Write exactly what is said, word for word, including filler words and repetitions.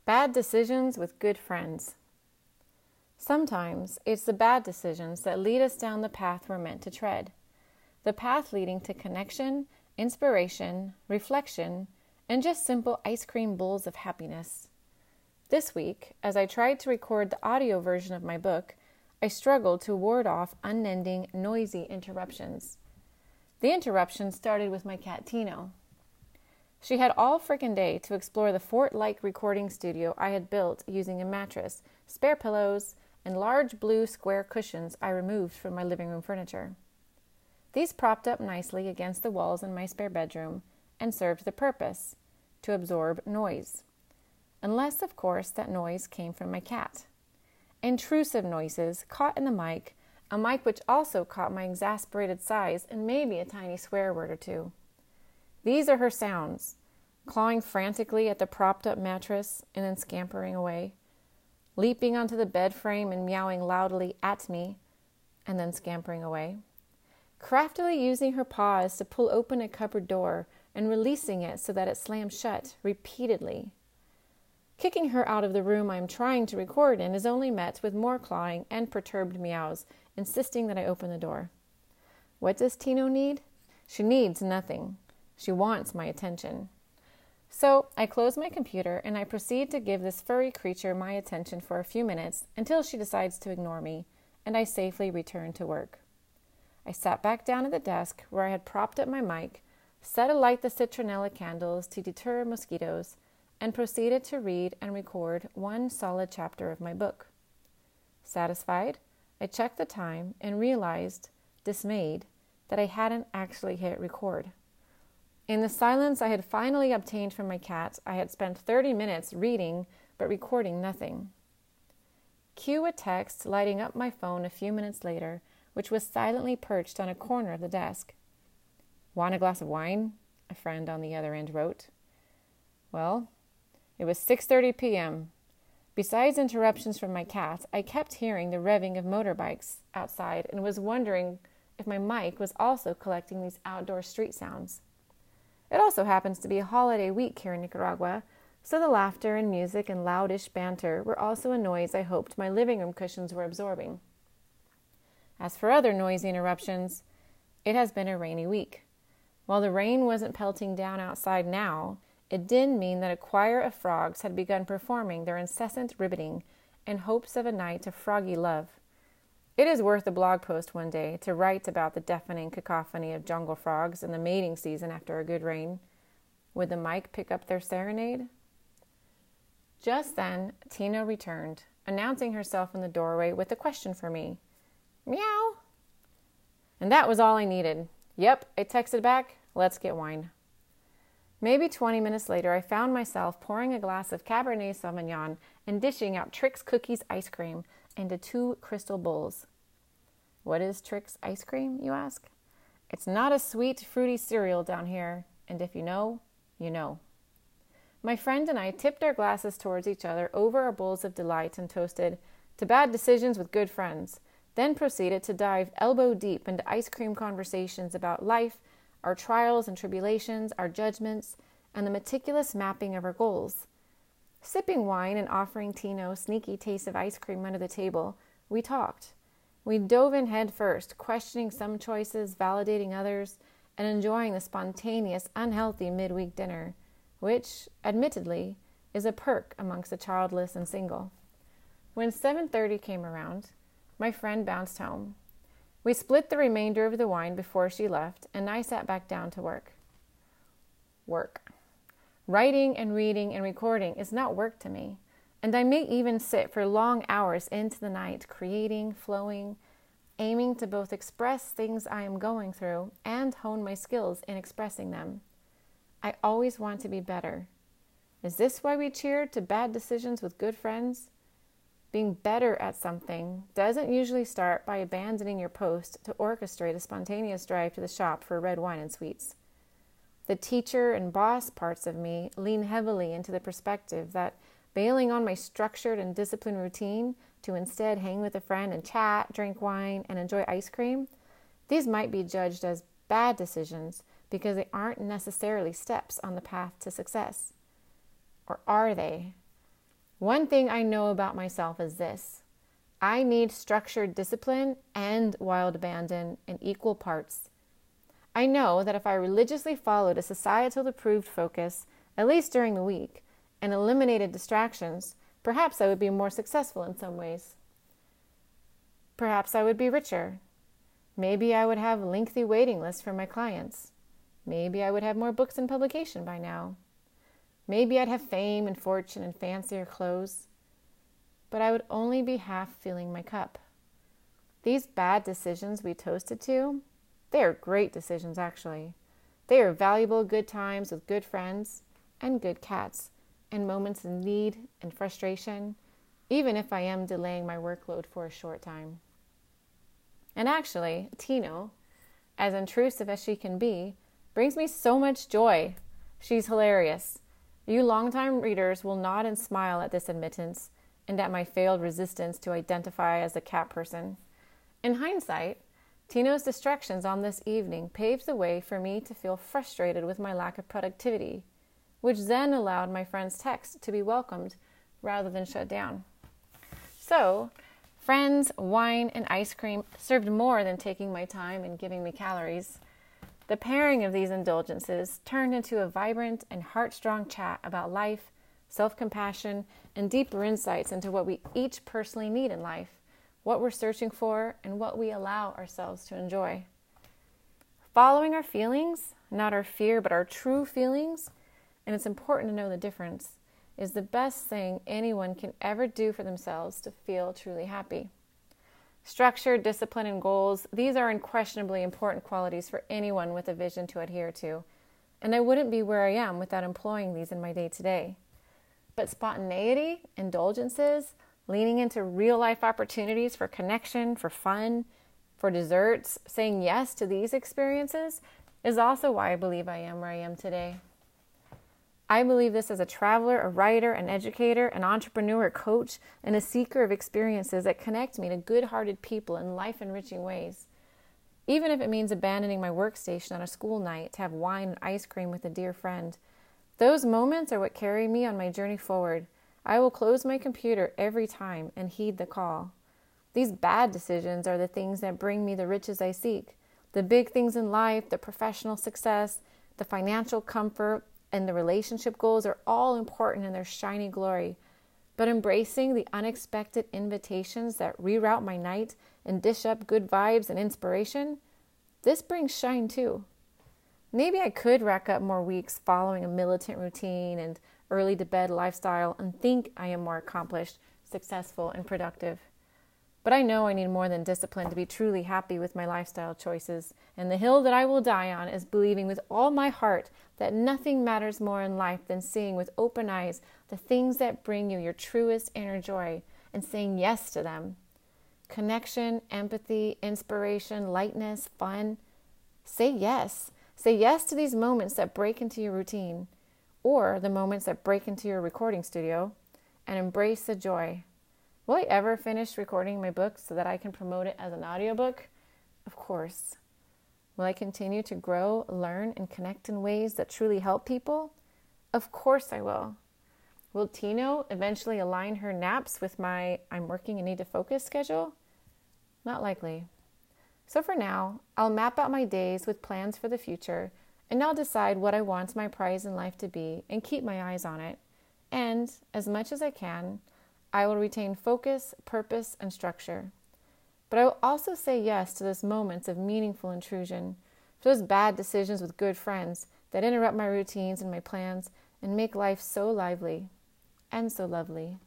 Bad decisions with good friends. Sometimes it's the bad decisions that lead us down the path we're meant to tread. The path leading to connection, inspiration, reflection, and just simple ice cream bowls of happiness. This week, as I tried to record the audio version of my book, I struggled to ward off unending, noisy interruptions. The interruption started with my cat Tino. She had all frickin' day to explore the fort-like recording studio I had built using a mattress, spare pillows, and large blue square cushions I removed from my living room furniture. These propped up nicely against the walls in my spare bedroom and served the purpose, to absorb noise. Unless, of course, that noise came from my cat. Intrusive noises caught in the mic, a mic which also caught my exasperated sighs and maybe a tiny swear word or two. These are her sounds, clawing frantically at the propped-up mattress and then scampering away, leaping onto the bed frame and meowing loudly at me, and then scampering away, craftily using her paws to pull open a cupboard door and releasing it so that it slammed shut repeatedly. Kicking her out of the room I am trying to record in is only met with more clawing and perturbed meows, insisting that I open the door. What does Tino need? She needs nothing. She wants my attention. So I close my computer and I proceed to give this furry creature my attention for a few minutes until she decides to ignore me, and I safely return to work. I sat back down at the desk where I had propped up my mic, set alight the citronella candles to deter mosquitoes, and proceeded to read and record one solid chapter of my book. Satisfied, I checked the time and realized, dismayed, that I hadn't actually hit record. In the silence I had finally obtained from my cat, I had spent thirty minutes reading but recording nothing. Cue a text lighting up my phone a few minutes later, which was silently perched on a corner of the desk. "Want a glass of wine?" a friend on the other end wrote. Well, it was six thirty p.m. Besides interruptions from my cat, I kept hearing the revving of motorbikes outside and was wondering if my mic was also collecting these outdoor street sounds. It also happens to be a holiday week here in Nicaragua, so the laughter and music and loudish banter were also a noise I hoped my living room cushions were absorbing. As for other noisy interruptions, it has been a rainy week. While the rain wasn't pelting down outside now, it did mean that a choir of frogs had begun performing their incessant ribbiting in hopes of a night of froggy love. It is worth a blog post one day to write about the deafening cacophony of jungle frogs in the mating season after a good rain. Would the mic pick up their serenade? Just then, Tino returned, announcing herself in the doorway with a question for me. Meow. And that was all I needed. Yep, I texted back, let's get wine. Maybe twenty minutes later, I found myself pouring a glass of Cabernet Sauvignon and dishing out Trix Cookies ice cream into two crystal bowls. What is Trix ice cream, you ask? It's not a sweet, fruity cereal down here, and if you know, you know. My friend and I tipped our glasses towards each other over our bowls of delight and toasted, "To bad decisions with good friends," then proceeded to dive elbow deep into ice cream conversations about life, our trials and tribulations, our judgments, and the meticulous mapping of our goals. Sipping wine and offering Tino sneaky tastes of ice cream under the table, we talked. We dove in head first, questioning some choices, validating others, and enjoying the spontaneous, unhealthy midweek dinner, which, admittedly, is a perk amongst the childless and single. When seven thirty came around, my friend bounced home. We split the remainder of the wine before she left, and I sat back down to work. Work. Writing and reading and recording is not work to me, and I may even sit for long hours into the night, creating, flowing, aiming to both express things I am going through and hone my skills in expressing them. I always want to be better. Is this why we cheer to bad decisions with good friends? Being better at something doesn't usually start by abandoning your post to orchestrate a spontaneous drive to the shop for red wine and sweets. The teacher and boss parts of me lean heavily into the perspective that bailing on my structured and disciplined routine to instead hang with a friend and chat, drink wine, and enjoy ice cream, these might be judged as bad decisions because they aren't necessarily steps on the path to success. Or are they? One thing I know about myself is this: I need structured discipline and wild abandon in equal parts. I know that if I religiously followed a societal approved focus, at least during the week, and eliminated distractions, perhaps I would be more successful in some ways. Perhaps I would be richer. Maybe I would have lengthy waiting lists for my clients. Maybe I would have more books in publication by now. Maybe I'd have fame and fortune and fancier clothes. But I would only be half filling my cup. These bad decisions we toasted to, they are great decisions actually. They are valuable good times with good friends and good cats and moments of need and frustration, even if I am delaying my workload for a short time. And actually, Tino, as intrusive as she can be, brings me so much joy. She's hilarious. You longtime readers will nod and smile at this admittance and at my failed resistance to identify as a cat person. In hindsight, Tino's distractions on this evening paved the way for me to feel frustrated with my lack of productivity, which then allowed my friend's text to be welcomed rather than shut down. So, friends, wine, and ice cream served more than taking my time and giving me calories. The pairing of these indulgences turned into a vibrant and heart-strong chat about life, self-compassion, and deeper insights into what we each personally need in life, what we're searching for, and what we allow ourselves to enjoy. Following our feelings, not our fear, but our true feelings, and it's important to know the difference, is the best thing anyone can ever do for themselves to feel truly happy. Structure, discipline, and goals, these are unquestionably important qualities for anyone with a vision to adhere to, and I wouldn't be where I am without employing these in my day-to-day. But spontaneity, indulgences, leaning into real-life opportunities for connection, for fun, for desserts, saying yes to these experiences is also why I believe I am where I am today. I believe this as a traveler, a writer, an educator, an entrepreneur, a coach, and a seeker of experiences that connect me to good-hearted people in life-enriching ways. Even if it means abandoning my workstation on a school night to have wine and ice cream with a dear friend, those moments are what carry me on my journey forward. I will close my computer every time and heed the call. These bad decisions are the things that bring me the riches I seek. The big things in life, the professional success, the financial comfort, and the relationship goals are all important in their shiny glory. But embracing the unexpected invitations that reroute my night and dish up good vibes and inspiration, this brings shine too. Maybe I could rack up more weeks following a militant routine and early to bed lifestyle and think I am more accomplished, successful, and productive. But I know I need more than discipline to be truly happy with my lifestyle choices, and the hill that I will die on is believing with all my heart that nothing matters more in life than seeing with open eyes the things that bring you your truest inner joy and saying yes to them. Connection, empathy, inspiration, lightness, fun. Say yes. Say yes to these moments that break into your routine, or the moments that break into your recording studio, and embrace the joy. Will I ever finish recording my book so that I can promote it as an audiobook? Of course. Will I continue to grow, learn, and connect in ways that truly help people? Of course I will. Will Tino eventually align her naps with my I'm working and need to focus schedule? Not likely. So for now, I'll map out my days with plans for the future, and I'll decide what I want my prize in life to be and keep my eyes on it. And, as much as I can, I will retain focus, purpose, and structure. But I will also say yes to those moments of meaningful intrusion, to those bad decisions with good friends that interrupt my routines and my plans and make life so lively and so lovely.